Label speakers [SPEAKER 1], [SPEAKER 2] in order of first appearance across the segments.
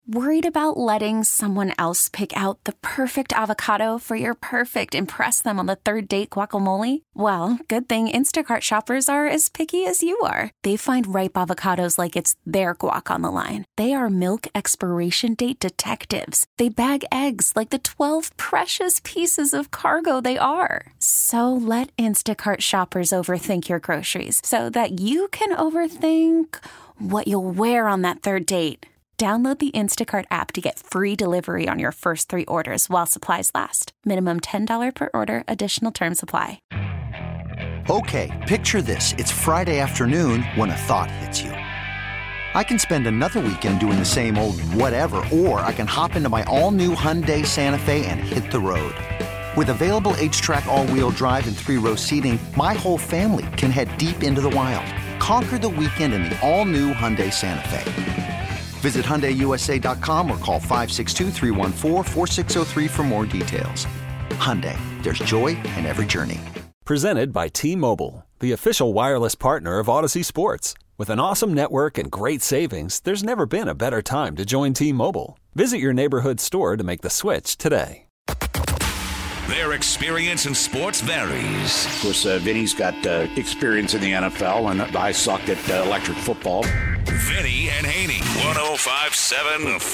[SPEAKER 1] Worried about letting someone else pick out the perfect avocado for your perfect impress them on the third date guacamole? Well, good thing Instacart shoppers are as picky as you are. They find ripe avocados like it's their guac on the line. They are milk expiration date detectives. They bag eggs like the 12 precious pieces of cargo they are. So let Instacart shoppers overthink your groceries so that you can overthink what you'll wear on that third date. Download the Instacart app to get free delivery on your first 3 orders while supplies last. Minimum $10 per order. Additional terms apply.
[SPEAKER 2] Okay, picture this. It's Friday afternoon when a thought hits you. I can spend another weekend doing the same old whatever, or I can hop into my all-new Hyundai Santa Fe and hit the road. With available H-Track all-wheel drive and 3-row seating, my whole family can head deep into the wild. Conquer the weekend in the all-new Hyundai Santa Fe. Visit HyundaiUSA.com or call 562-314-4603 for more details. Hyundai, there's joy in every journey.
[SPEAKER 3] Presented by T-Mobile, the official wireless partner of Odyssey Sports. With an awesome network and great savings, there's never been a better time to join T-Mobile. Visit your neighborhood store to make the switch today.
[SPEAKER 4] Their experience in sports varies.
[SPEAKER 5] Of course, Vinny's got experience in the NFL, and I sucked at electric football.
[SPEAKER 4] Vinny and Haney, 105.7 The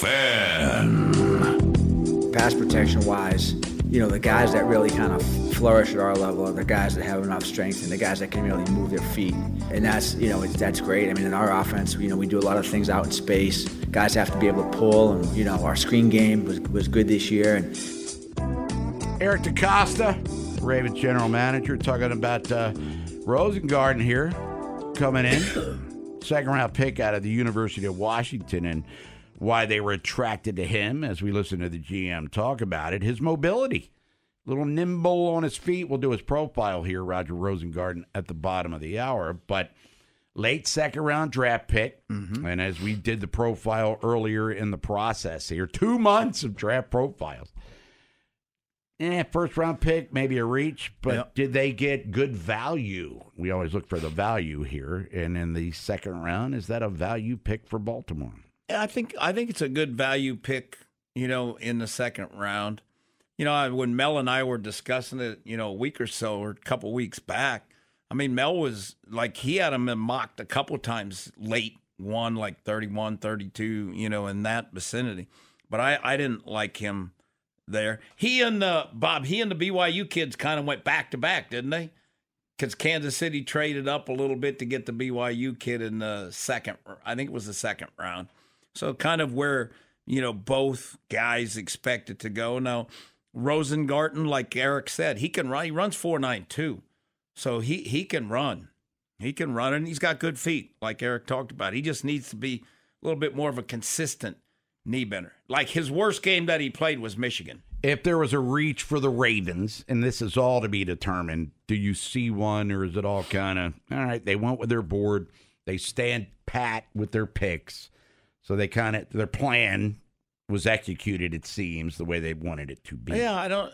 [SPEAKER 4] Fan.
[SPEAKER 6] Pass protection-wise, the guys that really kind of flourish at our level are the guys that have enough strength and the guys that can really move their feet. And that's, that's great. I mean, in our offense, we do a lot of things out in space. Guys have to be able to pull, and, our screen game was good this year. And
[SPEAKER 7] Eric DeCosta, Ravens general manager, talking about Rosengarten here, coming in. Second-round pick out of the University of Washington, and why they were attracted to him, as we listen to the GM talk about it, his mobility. A little nimble on his feet. We'll do his profile here, Roger Rosengarten, at the bottom of the hour. But late second-round draft pick, and as we did the profile earlier in the process here, 2 months of draft profiles. First-round pick, maybe a reach, but Did they get good value? We always look for the value here. And in the second round, is that a value pick for Baltimore?
[SPEAKER 8] Yeah, I think it's a good value pick, in the second round. When Mel and I were discussing it, a week or so or a couple weeks back, I mean, Mel was like, he had him mocked a couple times late, one like 31, 32, in that vicinity. But I didn't like him there. He and the BYU kids kind of went back to back, didn't they? Because Kansas City traded up a little bit to get the BYU kid in the second. I think it was the second round. So kind of where both guys expected to go. Now Rosengarten, like Eric said, he can run. He runs 4.92, so he can run. He can run, and he's got good feet, like Eric talked about. He just needs to be a little bit more of a consistent knee bender. Like his worst game that he played was Michigan.
[SPEAKER 7] If there was a reach for the Ravens, and this is all to be determined, do you see one, or is it all kind of, all right, they went with their board, they stand pat with their picks, so they kind of, their plan was executed, it seems, the way they wanted it to be.
[SPEAKER 8] Yeah,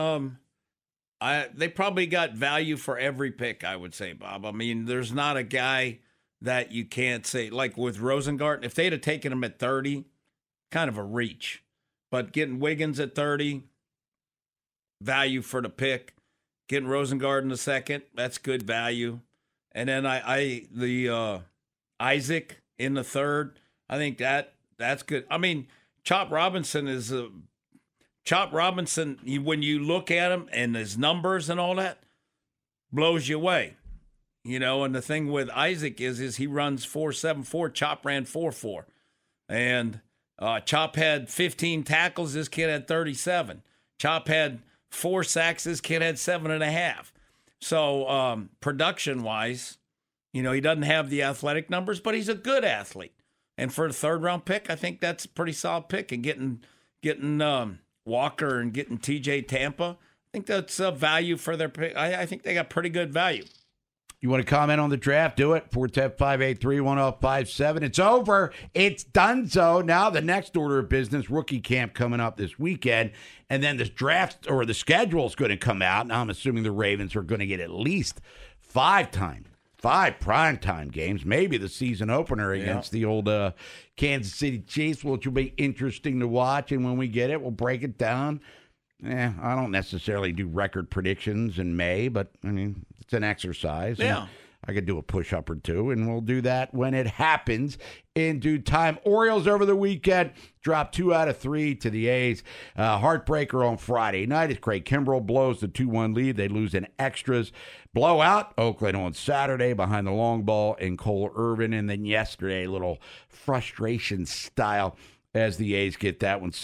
[SPEAKER 8] they probably got value for every pick, I would say, Bob. I mean, there's not a guy that you can't say, like with Rosengarten, if they'd have taken him at 30, kind of a reach. But getting Wiggins at 30, value for the pick. Getting Rosengarten the second, that's good value. And then Isaac in the third, I think that's good. I mean, Chop Robinson, when you look at him and his numbers and all that, blows you away. And the thing with Isaac is he runs 4.74. Chop ran 4.4. And Chop had 15 tackles. This kid had 37. Chop had 4 sacks. This kid had 7.5. So production-wise, he doesn't have the athletic numbers, but he's a good athlete. And for a third-round pick, I think that's a pretty solid pick. And getting Walker and getting T.J. Tampa, I think that's a value for their pick. I think they got pretty good value.
[SPEAKER 7] You want to comment on the draft? Do it. 410-583-1057. It's over. It's donezo. Now the next order of business, rookie camp coming up this weekend. And then this draft or the schedule is going to come out. Now I'm assuming the Ravens are going to get at least 5 times 5 primetime games, maybe the season opener against the old Kansas City Chiefs, which will be interesting to watch. And when we get it, we'll break it down. I don't necessarily do record predictions in May, but, I mean, it's an exercise.
[SPEAKER 8] Yeah.
[SPEAKER 7] I could do a push-up or two, and we'll do that when it happens in due time. Orioles over the weekend dropped 2 out of 3 to the A's. Heartbreaker on Friday night as Craig Kimbrell blows the 2-1 lead. They lose in extras. Blowout, Oakland on Saturday behind the long ball and Cole Irvin. And then yesterday, a little frustration style as the A's get that one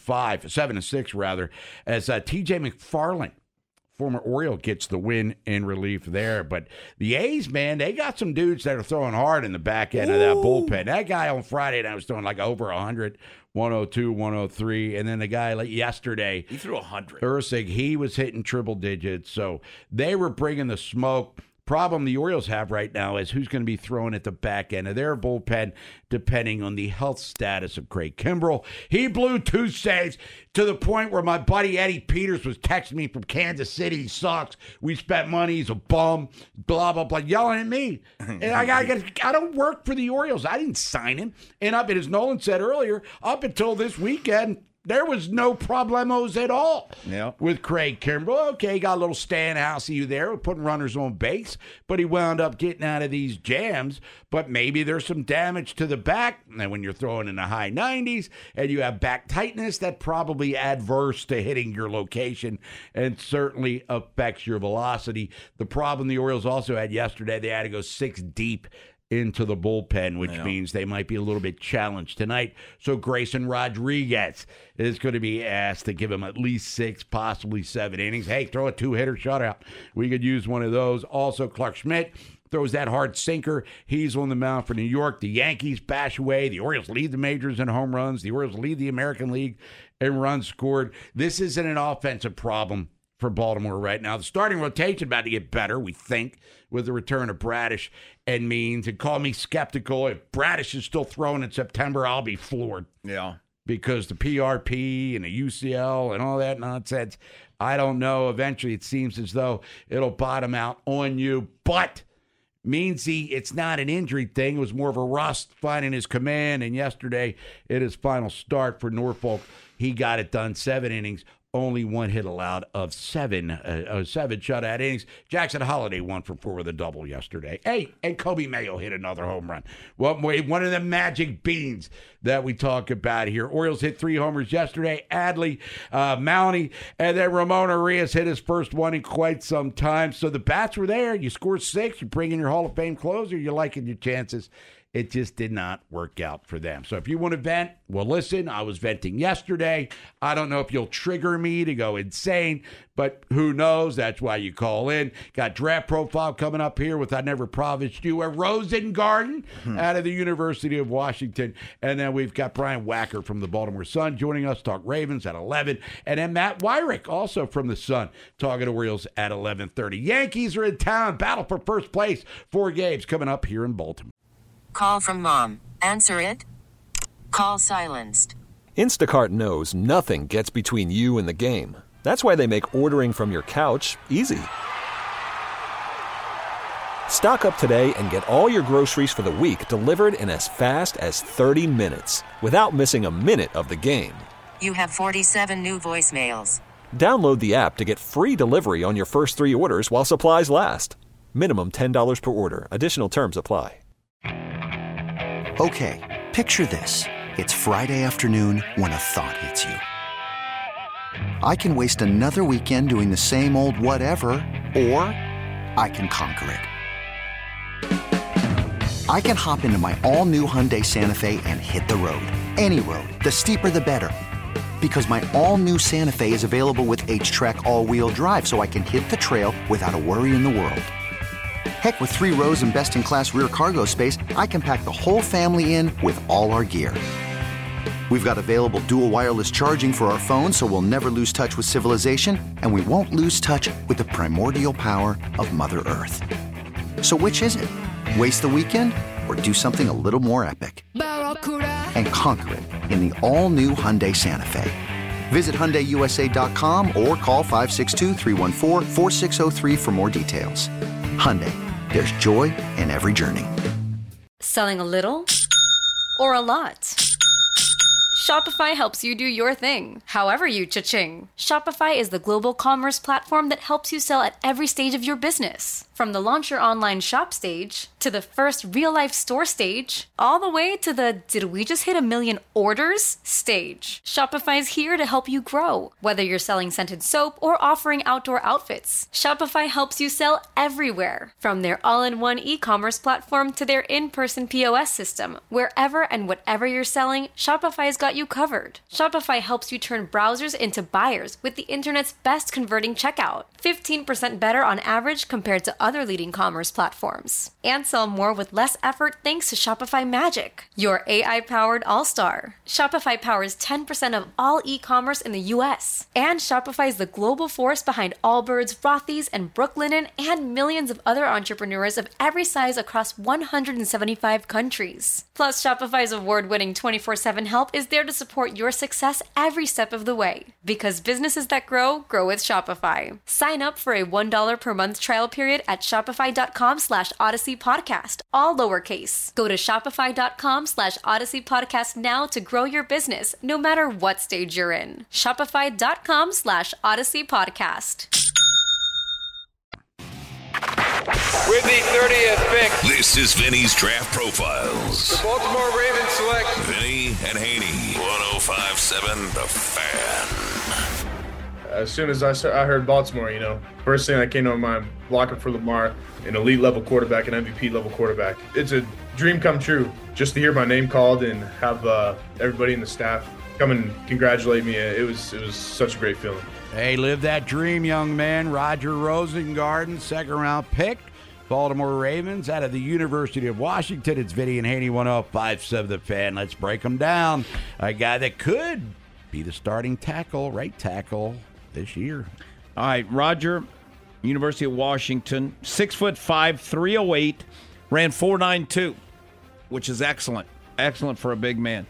[SPEAKER 7] 7-6 rather, as T.J. McFarland, former Oriole, gets the win in relief there. But the A's, man, they got some dudes that are throwing hard in the back end of that bullpen. That guy on Friday night was throwing like over 100, 102, 103. And then the guy like yesterday,
[SPEAKER 8] he threw 100.
[SPEAKER 7] Ursig, he was hitting triple digits. So they were bringing the smoke. Problem the Orioles have right now is who's going to be throwing at the back end of their bullpen, depending on the health status of Craig Kimbrell. He blew 2 saves to the point where my buddy Eddie Peters was texting me from Kansas City. He sucks. We spent money. He's a bum. Blah, blah, blah, yelling at me. And I don't work for the Orioles. I didn't sign him. And as Nolan said earlier, up until this weekend, there was no problemos at all with Craig Kimbrell. Okay, he got a little Stanhouse-y there, putting runners on base, but he wound up getting out of these jams. But maybe there's some damage to the back. And when you're throwing in the high 90s and you have back tightness, that probably adverse to hitting your location and certainly affects your velocity. The problem the Orioles also had yesterday, they had to go 6 deep into the bullpen, which means they might be a little bit challenged tonight. So Grayson Rodriguez is going to be asked to give him at least 6, possibly 7 innings. Hey, throw a 2-hitter shutout. We could use one of those. Also, Clark Schmidt throws that hard sinker. He's on the mound for New York. The Yankees bash away. The Orioles lead the majors in home runs. The Orioles lead the American League in runs scored. This isn't an offensive problem for Baltimore right now. The starting rotation about to get better, we think, with the return of Bradish and Means. And call me skeptical. If Bradish is still throwing in September, I'll be floored.
[SPEAKER 8] Yeah.
[SPEAKER 7] Because the PRP and the UCL and all that nonsense, I don't know. Eventually, it seems as though it'll bottom out on you. But Meansy, it's not an injury thing. It was more of a rust finding his command. And yesterday, in his final start for Norfolk, he got it done. 7 innings. Only 1 hit allowed of 7 shutout innings. Jackson Holliday 1 for 4 with a double yesterday. Hey, and Kobe Mayo hit another home run. Well, one of the magic beans that we talk about here. Orioles hit 3 homers yesterday. Adley, Mounty, and then Ramon Arias hit his first one in quite some time. So the bats were there. You score 6. You bring in your Hall of Fame closer. You're liking your chances. It just did not work out for them. So if you want to vent, well, listen, I was venting yesterday. I don't know if you'll trigger me to go insane, but who knows? That's why you call in. Got draft profile coming up here with I Never Promised You a Rosengarten out of the University of Washington. And then we've got Brian Wacker from the Baltimore Sun joining us, talk Ravens at 11. And then Matt Wyrick, also from the Sun, talking Orioles at 11:30. Yankees are in town, battle for first place. 4 games coming up here in Baltimore.
[SPEAKER 9] Call from mom. Answer it. Call silenced.
[SPEAKER 3] Instacart knows nothing gets between you and the game. That's why they make ordering from your couch easy. Stock up today and get all your groceries for the week delivered in as fast as 30 minutes without missing a minute of the game.
[SPEAKER 9] You have 47 new voicemails.
[SPEAKER 3] Download the app to get free delivery on your first 3 orders while supplies last. Minimum $10 per order. Additional terms apply.
[SPEAKER 2] Okay, picture this. It's Friday afternoon when a thought hits you. I can waste another weekend doing the same old whatever, or I can conquer it. I can hop into my all-new Hyundai Santa Fe and hit the road. Any road. The steeper, the better. Because my all-new Santa Fe is available with H-Track all-wheel drive, so I can hit the trail without a worry in the world. Heck, with 3 rows and best-in-class rear cargo space, I can pack the whole family in with all our gear. We've got available dual wireless charging for our phones, so we'll never lose touch with civilization, and we won't lose touch with the primordial power of Mother Earth. So which is it? Waste the weekend or do something a little more epic? And conquer it in the all-new Hyundai Santa Fe. Visit HyundaiUSA.com or call 562-314-4603 for more details. Hyundai, there's joy in every journey.
[SPEAKER 10] Selling a little or a lot? Shopify helps you do your thing, however you cha-ching. Shopify is the global commerce platform that helps you sell at every stage of your business. From the launch your online shop stage, to the first real-life store stage, all the way to the did we just hit 1 million orders stage. Shopify's here to help you grow. Whether you're selling scented soap or offering outdoor outfits, Shopify helps you sell everywhere. From their all-in-one e-commerce platform to their in-person POS system, wherever and whatever you're selling, Shopify's got you covered. Shopify helps you turn browsers into buyers with the internet's best converting checkout. 15% better on average compared to other leading commerce platforms. And sell more with less effort thanks to Shopify Magic, your AI-powered all-star. Shopify powers 10% of all e-commerce in the U.S. And Shopify is the global force behind Allbirds, Rothy's, and Brooklinen, and millions of other entrepreneurs of every size across 175 countries. Plus, Shopify's award-winning 24/7 help is there to support your success every step of the way. Because businesses that grow, grow with Shopify. Sign up for a $1 per month trial period at shopify.com/Odyssey Podcast, all lowercase. Go to shopify.com/Odyssey Podcast now to grow your business, no matter what stage you're in. Shopify.com/Odyssey Podcast.
[SPEAKER 11] With the 30th pick,
[SPEAKER 4] This is Vinny's Draft Profiles.
[SPEAKER 11] the Baltimore Ravens select
[SPEAKER 4] Vinny and Haney, 105.7 The Fan.
[SPEAKER 12] As soon as I heard Baltimore, first thing that came to my mind, blocking for Lamar, an elite level quarterback, an MVP level quarterback. It's a dream come true just to hear my name called and have everybody in the staff come and congratulate me. It was such a great feeling.
[SPEAKER 7] Hey, live that dream, young man. Roger Rosengarten, second-round pick. Baltimore Ravens out of the University of Washington. It's Vinny and Haney, 105.7 The Fan. Let's break them down. A guy that could be the starting tackle, right tackle, this year.
[SPEAKER 8] All right, Roger, University of Washington, 6'5", 308, ran 4.92, which is excellent. Excellent for a big man.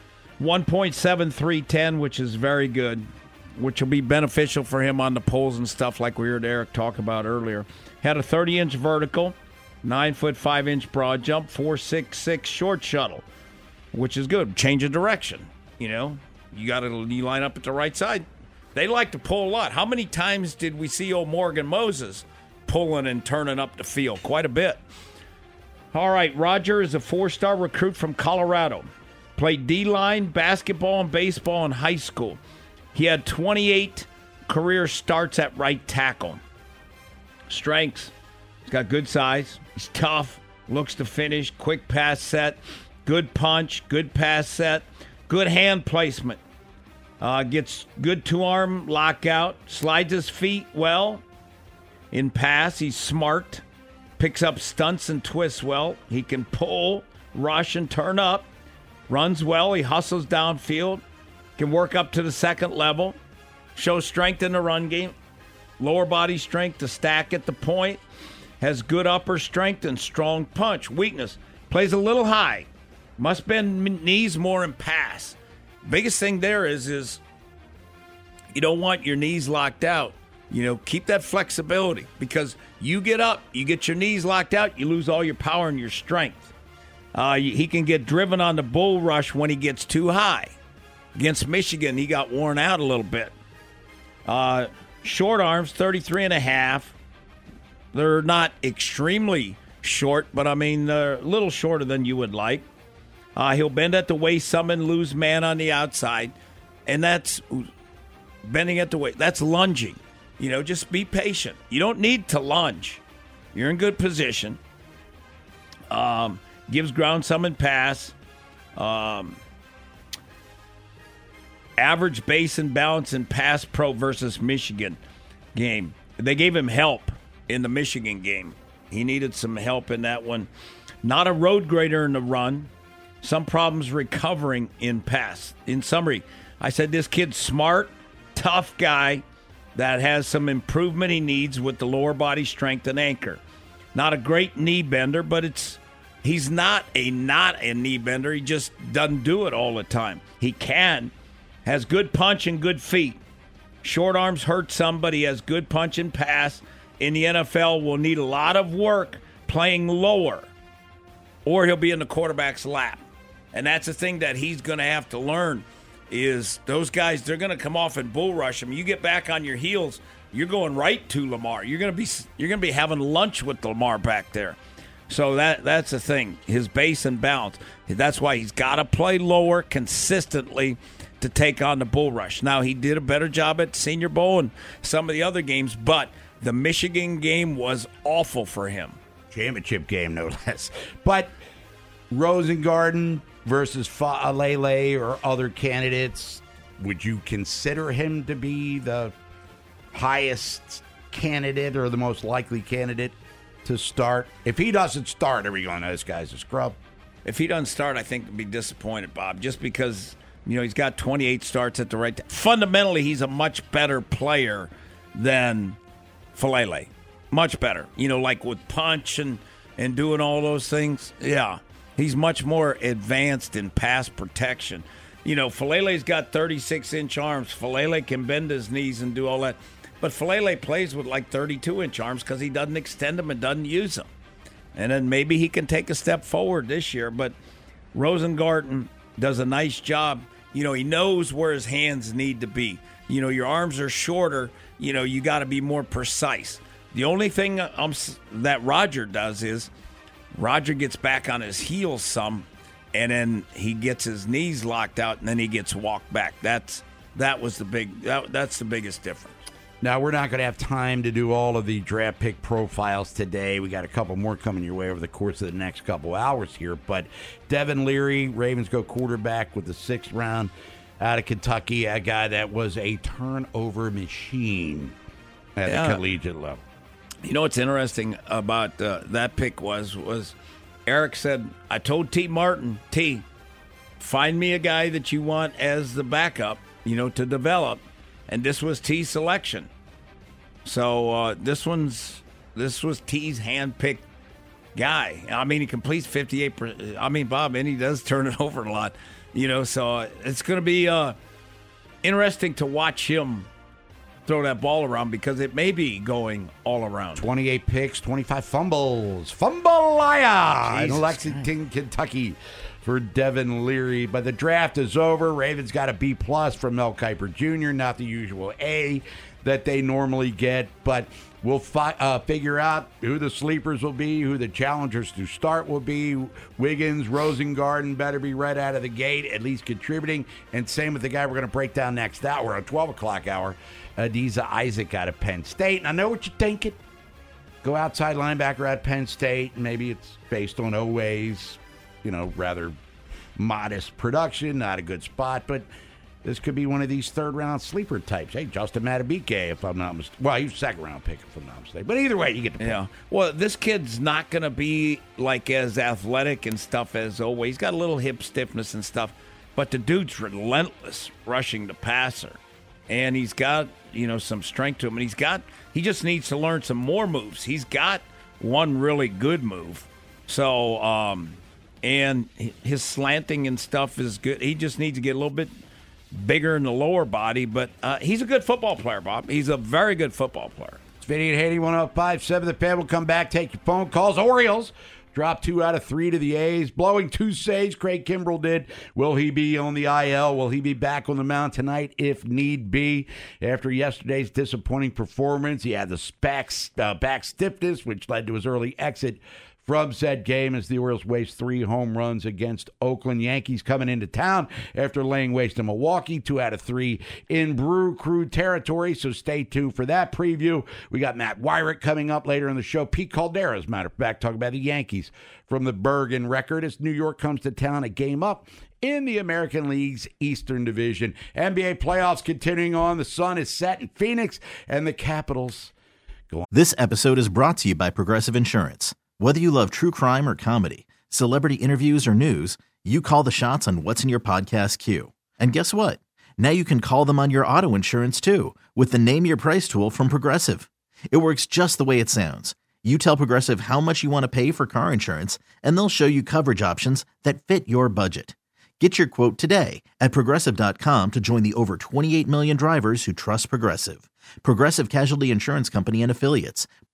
[SPEAKER 8] 1.7310, which is very good, which will be beneficial for him on the poles and stuff like we heard Eric talk about earlier. Had a 30-inch vertical, 9'5" broad jump, 4.66 short shuttle, which is good. Change of direction. You line up at the right side. They like to pull a lot. How many times did we see old Morgan Moses pulling and turning up the field? Quite a bit. All right, Roger is a 4-star recruit from Colorado. Played D-line, basketball, and baseball in high school. He had 28 career starts at right tackle. Strengths. He's got good size. He's tough. Looks to finish. Quick pass set. Good punch. Good pass set. Good hand placement. Gets good two-arm lockout. Slides his feet well. In pass, he's smart. Picks up stunts and twists well. He can pull, rush, and turn up. Runs well. He hustles downfield. Can work up to the second level. Shows strength in the run game. Lower body strength to stack at the point. Has good upper strength and strong punch. Weakness. Plays a little high. Must bend knees more in pass. Biggest thing there is you don't want your knees locked out. Keep that flexibility because you get up, you get your knees locked out, you lose all your power and your strength. He can get driven on the bull rush when he gets too high. Against Michigan, he got worn out a little bit. Short arms, 33.5. They're not extremely short, but they're a little shorter than you would like. He'll bend at the waist, some and lose man on the outside. And that's bending at the waist. That's lunging. Just be patient. You don't need to lunge. You're in good position. Gives ground some and pass. Average base and balance in pass pro versus Michigan game. They gave him help in the Michigan game. He needed some help in that one. Not a road grader in the run. Some problems recovering in pass. In summary, I said this kid's smart, tough guy that has some improvement he needs with the lower body strength and anchor. Not a great knee bender, but he's not a knee bender. He just doesn't do it all the time. He can. Has good punch and good feet. Short arms hurt some, but he has good punch and pass. In the NFL, will need a lot of work playing lower, or he'll be in the quarterback's lap. And that's the thing that he's going to have to learn is those guys, they're going to come off and bull rush him. You get back on your heels, you're going right to Lamar. You're going to be having lunch with Lamar back there. So that's the thing, his base and balance. That's why he's got to play lower consistently to take on the bull rush. Now, he did a better job at Senior Bowl and some of the other games, but the Michigan game was awful for him.
[SPEAKER 7] Championship game, no less. But Rosengarten versus Faalele or other candidates, would you consider him to be the highest candidate or the most likely candidate to start? If he doesn't start, are we going, this guy's a scrub?
[SPEAKER 8] If he doesn't start, I think he'll be disappointed, Bob, just because, he's got 28 starts at the right time. Fundamentally, he's a much better player than Faalele. Much better. Like with punch and doing all those things. Yeah. He's much more advanced in pass protection. Faalele's got 36-inch arms. Faalele can bend his knees and do all that. But Faalele plays with like 32-inch arms because he doesn't extend them and doesn't use them. And then maybe he can take a step forward this year. But Rosengarten does a nice job. He knows where his hands need to be. Your arms are shorter. You got to be more precise. The only thing that Roger does is Roger gets back on his heels some, and then he gets his knees locked out, and then he gets walked back. That's the biggest difference.
[SPEAKER 7] Now, we're not going to have time to do all of the draft pick profiles today. We got a couple more coming your way over the course of the next couple hours here. But Devin Leary, Ravens go quarterback with the 6th round out of Kentucky, a guy that was a turnover machine at the collegiate level.
[SPEAKER 8] What's interesting about that pick was Eric said, I told T. Martin, T, find me a guy that you want as the backup, to develop. And this was T's selection. So this was T's hand-picked guy. I mean, he completes 58%. I mean, Bob, and he does turn it over a lot. So it's going to be interesting to watch him throw that ball around because it may be going all around.
[SPEAKER 7] 28 picks, 25 fumbles. Fumble-aya in Lexington, Kentucky for Devin Leary. But the draft is over. Ravens got a B+ from Mel Kiper Jr., not the usual A that they normally get. But we'll figure out who the sleepers will be, who the challengers to start will be. Wiggins, Rosengarten better be right out of the gate, at least contributing. And same with the guy we're going to break down next hour, on 12 o'clock hour, Adisa Isaac out of Penn State. And I know what you're thinking. Go outside linebacker at Penn State. Maybe it's based on Oweh's, rather modest production, not a good spot. But this could be one of these third-round sleeper types. Hey, Justin Madubuike, if I'm not mistaken. Well, he was a second-round pick, if I'm not mistaken. But either way, you get the point.
[SPEAKER 8] Yeah. Well, this kid's not going to be like as athletic and stuff as Oweh. He's got a little hip stiffness and stuff. But the dude's relentless rushing the passer. And he's got, some strength to him. And he just needs to learn some more moves. He's got one really good move. So, and his slanting and stuff is good. He just needs to get a little bit bigger in the lower body. But he's a good football player, Bob. He's a very good football player.
[SPEAKER 7] It's Vinny and Haney, 105.7. The Fan will come back, take your phone calls. Orioles dropped 2 out of 3 to the A's, blowing 2 saves. Craig Kimbrell did. Will he be on the IL? Will he be back on the mound tonight if need be? After yesterday's disappointing performance, he had the back stiffness, which led to his early exit from said game as the Orioles waste 3 home runs against Oakland. Yankees coming into town after laying waste to Milwaukee, 2 out of 3 in Brew Crew territory, so stay tuned for that preview. We got Matt Wyrick coming up later in the show. Pete Caldera, as a matter of fact, talking about the Yankees from the Bergen record as New York comes to town, a game up in the American League's Eastern Division. NBA playoffs continuing on. The sun is set in Phoenix, and the Capitals go on.
[SPEAKER 13] This episode is brought to you by Progressive Insurance. Whether you love true crime or comedy, celebrity interviews or news, you call the shots on what's in your podcast queue. And guess what? Now you can call them on your auto insurance too with the Name Your Price tool from Progressive. It works just the way it sounds. You tell Progressive how much you want to pay for car insurance, and they'll show you coverage options that fit your budget. Get your quote today at Progressive.com to join the over 28 million drivers who trust Progressive. Progressive Casualty Insurance Company and Affiliates.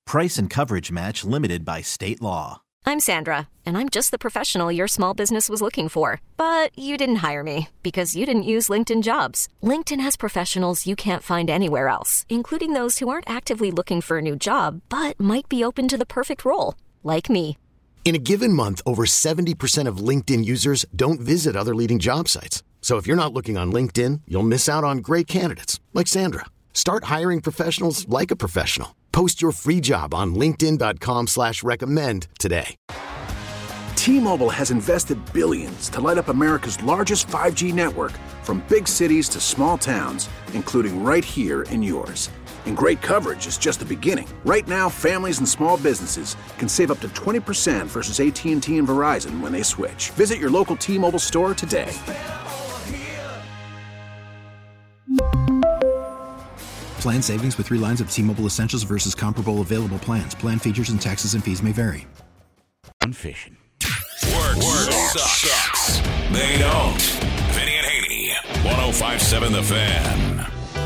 [SPEAKER 13] Price and coverage match limited by state law.
[SPEAKER 14] I'm Sandra, and I'm just the professional your small business was looking for. But you didn't hire me because you didn't use LinkedIn Jobs. LinkedIn has professionals you can't find anywhere else, including those who aren't actively looking for a new job, but might be open to the perfect role, like me.
[SPEAKER 15] In a given month, over 70% of LinkedIn users don't visit other leading job sites. So if you're not looking on LinkedIn, you'll miss out on great candidates like Sandra. Start hiring professionals like a professional. Post your free job on linkedin.com/recommend today.
[SPEAKER 16] T-Mobile has invested billions to light up America's largest 5G network, from big cities to small towns, including right here in yours. And great coverage is just the beginning. Right now, families and small businesses can save up to 20% versus AT&T and Verizon when they switch. Visit your local T-Mobile store today.
[SPEAKER 17] Plan savings with 3 lines of T-Mobile Essentials versus comparable available plans. Plan features and taxes and fees may vary.
[SPEAKER 7] Fishing.
[SPEAKER 4] Word sucks. They don't. Vinny and Haney. 105.7 The Fan.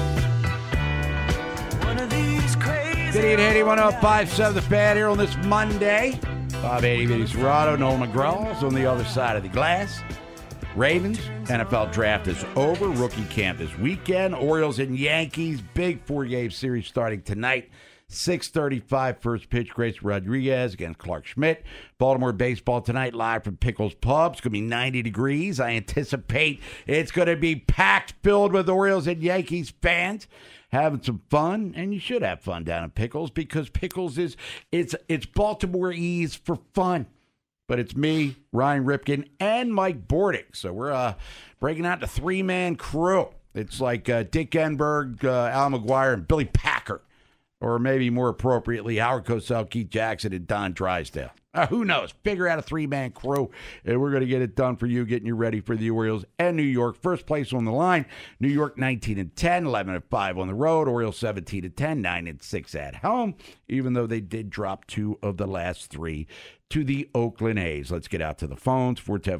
[SPEAKER 7] Vinny and Haney, 105.7 The Fan here on this Monday. Bob Haney, Vinny Serrato, Noel McGraw is on the other side of the glass. Ravens, NFL draft is over. Rookie camp this weekend. Orioles and Yankees, big 4-game series starting tonight. 6:35 first pitch, Grace Rodriguez against Clark Schmidt. Baltimore baseball tonight, live from Pickles Pub. It's going to be 90 degrees. I anticipate it's going to be packed, filled with Orioles and Yankees fans having some fun. And you should have fun down in Pickles, because Pickles it's Baltimore-ese for fun. But it's me, Ryan Ripken, and Mike Bordick. So we're breaking out the 3-man crew. It's like Dick Enberg, Al McGuire, and Billy Packer. Or maybe more appropriately, Howard Cosell, Keith Jackson, and Don Drysdale. Who knows? Figure out a 3-man crew, and we're going to get it done for you, getting you ready for the Orioles and New York. First place on the line, New York 19-10, 11-5 on the road. Orioles 17-10, 9-6 at home, even though they did drop 2 of the last 3 to the Oakland A's. Let's get out to the phones.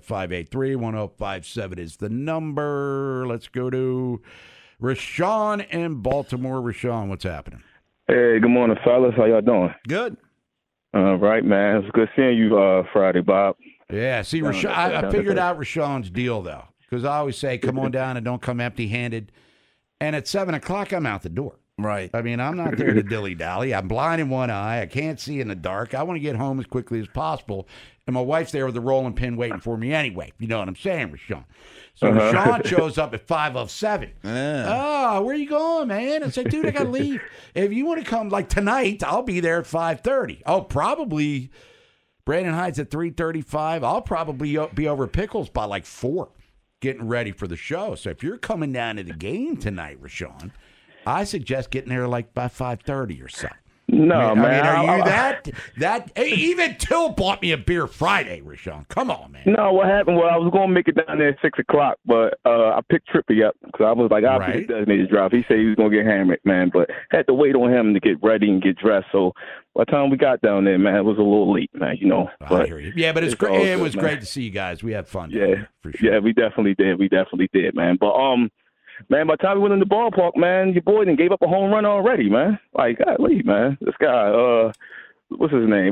[SPEAKER 7] 410-583-1057 is the number. Let's go to Rashawn in Baltimore. Rashawn, what's happening?
[SPEAKER 18] Hey, good morning, fellas. How y'all doing?
[SPEAKER 7] Good.
[SPEAKER 18] All right, man. It's good seeing you Friday, Bob.
[SPEAKER 7] Yeah, see, Rashawn, I figured out Rashawn's deal, though, because I always say, come on down and don't come empty-handed. And at 7 o'clock, I'm out the door.
[SPEAKER 8] Right.
[SPEAKER 7] I mean, I'm not there to dilly-dally. I'm blind in one eye. I can't see in the dark. I want to get home as quickly as possible. And my wife's there with the rolling pin waiting for me anyway. You know what I'm saying, Rashawn? So Rashawn shows up at 5:07. Oh, where you going, man? I said, dude, I got to leave. If you want to come, like tonight, I'll be there at 5:30. Oh, probably Brandon Hyde's at 3:35. I'll probably be over at Pickles by like 4, getting ready for the show. So if you're coming down to the game tonight, Rashawn, I suggest getting there like by 5:30 or so.
[SPEAKER 18] No, man.
[SPEAKER 7] Are you that? Even Till bought me a beer Friday, Rashawn. Come on, man.
[SPEAKER 18] No, what happened? Well, I was going to make it down there at 6 o'clock, but I picked Trippy up because I was like, I'll be the designated driver. He said he was going to get hammered, man, but had to wait on him to get ready and get dressed. So by the time we got down there, man, it was a little late, man, you know.
[SPEAKER 7] I hear you. Yeah, but it's great. It was great to see you guys. We had fun.
[SPEAKER 18] Yeah,
[SPEAKER 7] for sure.
[SPEAKER 18] Yeah, we definitely did. Man. But man, by the time we went in the ballpark, man, your boy done gave up a home run already, man. Like, golly, man. This guy, what's his name?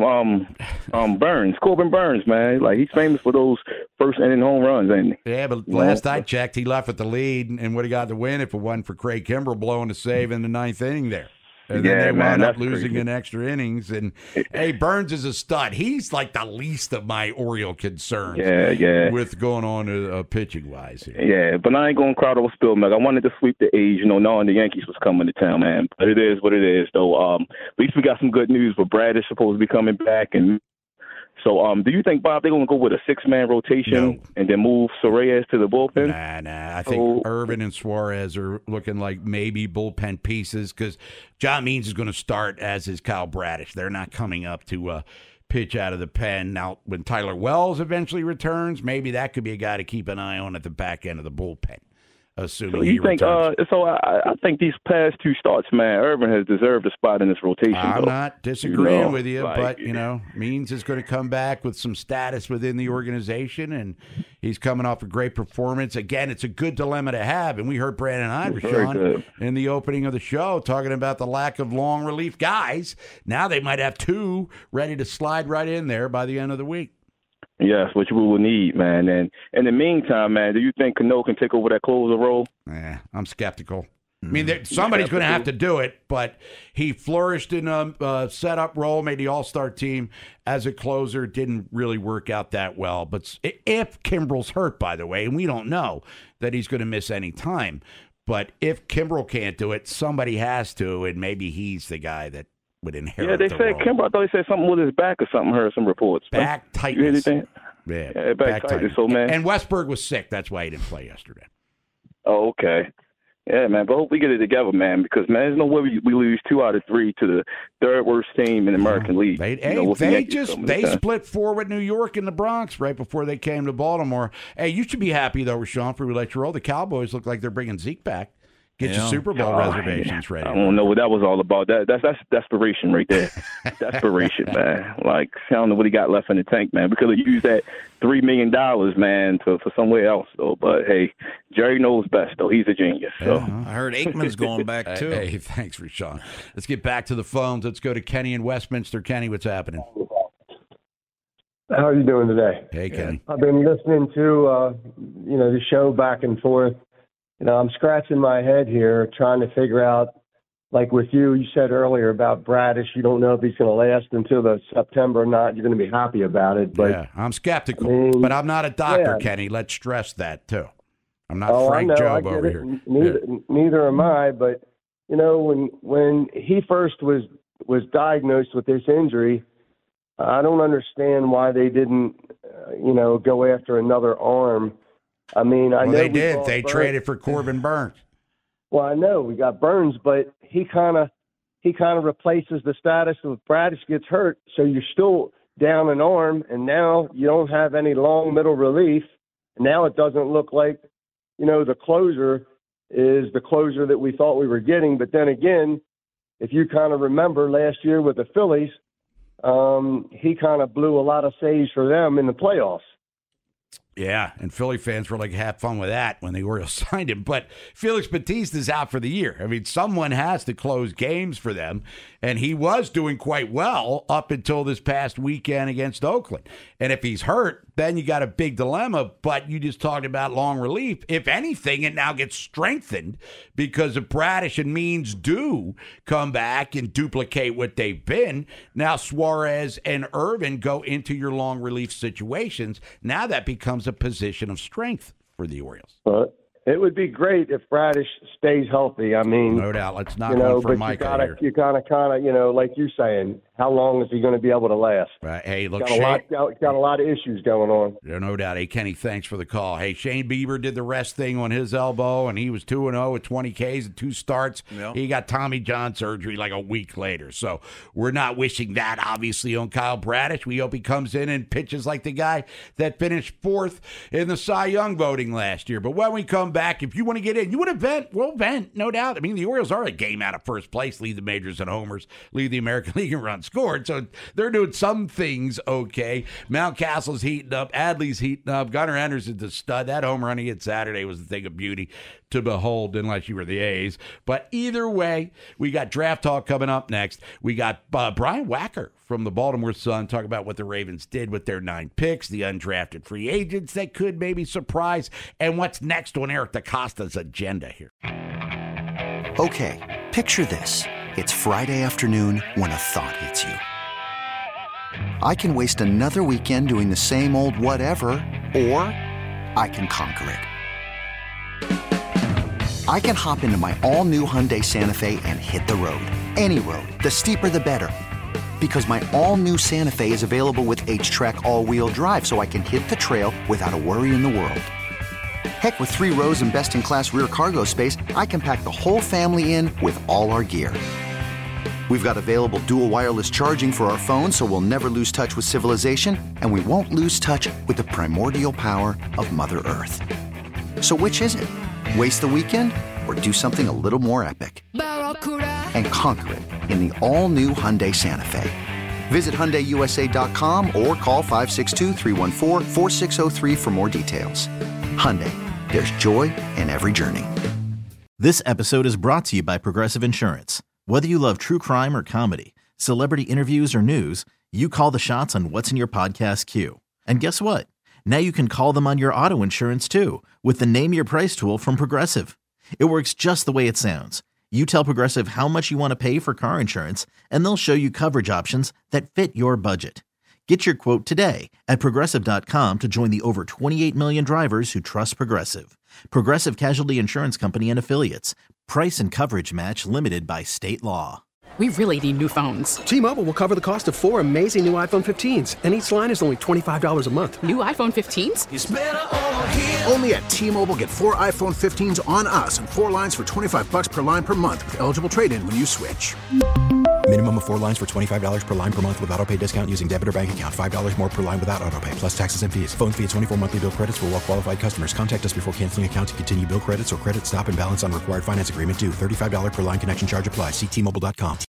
[SPEAKER 18] Burns, Corbin Burns, man. Like, he's famous for those first inning home runs, ain't he?
[SPEAKER 7] Yeah, but last I checked, he left with the lead and would have got the win if it wasn't for Craig Kimbrell blowing the save in the 9th inning there. And then they wound up losing in extra innings. And, hey, Burns is a stud. He's like the least of my Oriole concerns with going on pitching-wise here.
[SPEAKER 18] Yeah, but I ain't going to crowd over spill milk. I wanted to sweep the A's, you know, knowing the Yankees was coming to town, man. But it is what it is, though. At least we got some good news. But Brad is supposed to be coming back. And so do you think, Bob, they're going to go with a 6-man rotation and then move Suarez to the bullpen?
[SPEAKER 7] Nah. I think Irvin and Suarez are looking like maybe bullpen pieces because John Means is going to start, as is Kyle Bradish. They're not coming up to pitch out of the pen. Now, when Tyler Wells eventually returns, maybe that could be a guy to keep an eye on at the back end of the bullpen. assuming
[SPEAKER 5] So you
[SPEAKER 7] he
[SPEAKER 5] think?
[SPEAKER 7] returns.
[SPEAKER 5] I think these past 2 starts, man, Irvin has deserved a spot in this rotation.
[SPEAKER 7] I'm
[SPEAKER 5] though.
[SPEAKER 7] not disagreeing with you,
[SPEAKER 5] like,
[SPEAKER 7] but, Means is going to come back with some status within the organization, and he's coming off a great performance. Again, it's a good dilemma to have, and we heard Brandon Iverson in the opening of the show talking about the lack of long relief guys. Now they might have 2 ready to slide right in there by the end of the week.
[SPEAKER 5] Yes, which we will need, man. And in the meantime, man, do you think Cano can take over that closer role?
[SPEAKER 7] I'm skeptical. I mean, somebody's going to have to do it, but he flourished in a setup role, made the all-star team as a closer. Didn't really work out that well. But if Kimbrel's hurt, by the way, and we don't know that he's going to miss any time, but if Kimbrel can't do it, somebody has to, and maybe he's the guy that would inherit.
[SPEAKER 5] Yeah, they said Kimbrel. I thought they said something with his back or something. Heard some reports.
[SPEAKER 7] Back tightness.
[SPEAKER 5] You hear anything?
[SPEAKER 7] Yeah,
[SPEAKER 5] back tightness. So, man.
[SPEAKER 7] And Westberg was sick. That's why he didn't play yesterday.
[SPEAKER 5] Oh, okay. Yeah, man. But hope we get it together, man. Because, man, there's no way we lose 2 out of 3 to the 3rd worst team in the American League.
[SPEAKER 7] They split 4 with New York in the Bronx right before they came to Baltimore. Hey, you should be happy though, Rashawn, for we let you roll. The Cowboys look like they're bringing Zeke back. Get your Super Bowl reservations ready.
[SPEAKER 5] I don't know what that was all about. That's desperation right there. Desperation, man. Like, I don't know what he got left in the tank, man. We could have used that $3 million, man, for somewhere else, though. But, hey, Jerry knows best, though. He's a genius. So.
[SPEAKER 8] I heard Aikman's going back, too.
[SPEAKER 7] Hey, thanks, Rashawn. Let's get back to the phones. Let's go to Kenny in Westminster. Kenny, what's happening?
[SPEAKER 19] How are you doing today?
[SPEAKER 7] Hey, Kenny.
[SPEAKER 19] I've been listening to, the show back and forth. I'm scratching my head here trying to figure out, like with you said earlier about Bradish, you don't know if he's going to last until the September or not. You're going to be happy about it. But
[SPEAKER 7] yeah, I'm skeptical, but I'm not a doctor, Kenny. Let's stress that, too. I'm not Frank Job over here.
[SPEAKER 19] Neither am I, but, when he first was diagnosed with this injury, I don't understand why they didn't, go after another arm. I mean, I know
[SPEAKER 7] they did. They
[SPEAKER 19] Burns.
[SPEAKER 7] traded for Corbin Burns.
[SPEAKER 19] Well, I know we got Burns, but he kind of replaces the status of Bradish gets hurt, so you're still down an arm, and now you don't have any long middle relief. Now it doesn't look like, the closer is the closer that we thought we were getting. But then again, if you kind of remember last year with the Phillies, he kind of blew a lot of saves for them in the playoffs.
[SPEAKER 7] Yeah, and Philly fans were like, have fun with that when the Orioles signed him. But Felix Bautista's out for the year. I mean, someone has to close games for them, and he was doing quite well up until this past weekend against Oakland. And if he's hurt, then you got a big dilemma. But you just talked about long relief. If anything, it now gets strengthened because if Bradish and Means do come back and duplicate what they've been, now Suarez and Irvin go into your long relief situations. Now that becomes a position of strength for the Orioles.
[SPEAKER 19] It would be great if Bradish stays healthy. I mean,
[SPEAKER 7] no doubt. Let's not go for Mike here.
[SPEAKER 19] You kind of, like you're saying, how long is he going to be able to last?
[SPEAKER 7] Right. Hey, look,
[SPEAKER 19] got a lot of issues going on.
[SPEAKER 7] No doubt. Hey, Kenny, thanks for the call. Hey, Shane Bieber did the rest thing on his elbow, and he was 2-0 with 20 Ks and 2 starts. Yep. He got Tommy John surgery like a week later. So we're not wishing that, obviously, on Kyle Bradish. We hope he comes in and pitches like the guy that finished 4th in the Cy Young voting last year. But when we come back, if you want to get in, you want to vent, we'll vent, no doubt. I mean, the Orioles are a game out of first place, lead the majors in homers, lead the American League in runs scored. So they're doing some things okay. Mountcastle's heating up. Adley's heating up. Gunnar Henderson's a stud. That home run he hit Saturday was a thing of beauty to behold, unless you were the A's. But either way, we got draft talk coming up next. We got Brian Wacker from the Baltimore Sun talk about what the Ravens did with their 9 picks, the undrafted free agents that could maybe surprise, and what's next on Eric DaCosta's agenda here.
[SPEAKER 2] Okay, picture this. It's Friday afternoon when a thought hits you. I can waste another weekend doing the same old whatever, or I can conquer it. I can hop into my all-new Hyundai Santa Fe and hit the road. Any road. The steeper, the better. Because my all-new Santa Fe is available with H-Track all-wheel drive, so I can hit the trail without a worry in the world. Heck, with 3 rows and best-in-class rear cargo space, I can pack the whole family in with all our gear. We've got available dual wireless charging for our phones, so we'll never lose touch with civilization, and we won't lose touch with the primordial power of Mother Earth. So which is it? Waste the weekend or do something a little more epic and conquer it in the all-new Hyundai Santa Fe. Visit HyundaiUSA.com or call 562-314-4603 for more details. Hyundai, there's joy in every journey.
[SPEAKER 13] This episode is brought to you by Progressive Insurance. Whether you love true crime or comedy, celebrity interviews or news, you call the shots on what's in your podcast queue. And guess what? Now you can call them on your auto insurance too with the Name Your Price tool from Progressive. It works just the way it sounds. You tell Progressive how much you want to pay for car insurance, and they'll show you coverage options that fit your budget. Get your quote today at Progressive.com to join the over 28 million drivers who trust Progressive. Progressive Casualty Insurance Company and Affiliates. Price and coverage match limited by state law.
[SPEAKER 17] We really need new phones.
[SPEAKER 20] T-Mobile will cover the cost of 4 amazing new iPhone 15s, and each line is only $25 a month.
[SPEAKER 17] New iPhone 15s?
[SPEAKER 16] It's better over here. Only at T-Mobile, get 4 iPhone 15s on us and 4 lines for $25 per line per month with eligible trade-in when you switch.
[SPEAKER 17] Minimum of 4 lines for $25 per line per month with autopay discount using debit or bank account. $5 more per line without autopay, plus taxes and fees. Phone fee at 24 monthly bill credits for well-qualified customers. Contact us before canceling account to continue bill credits or credit stop and balance on required finance agreement due. $35 per line connection charge applies. See T-Mobile.com.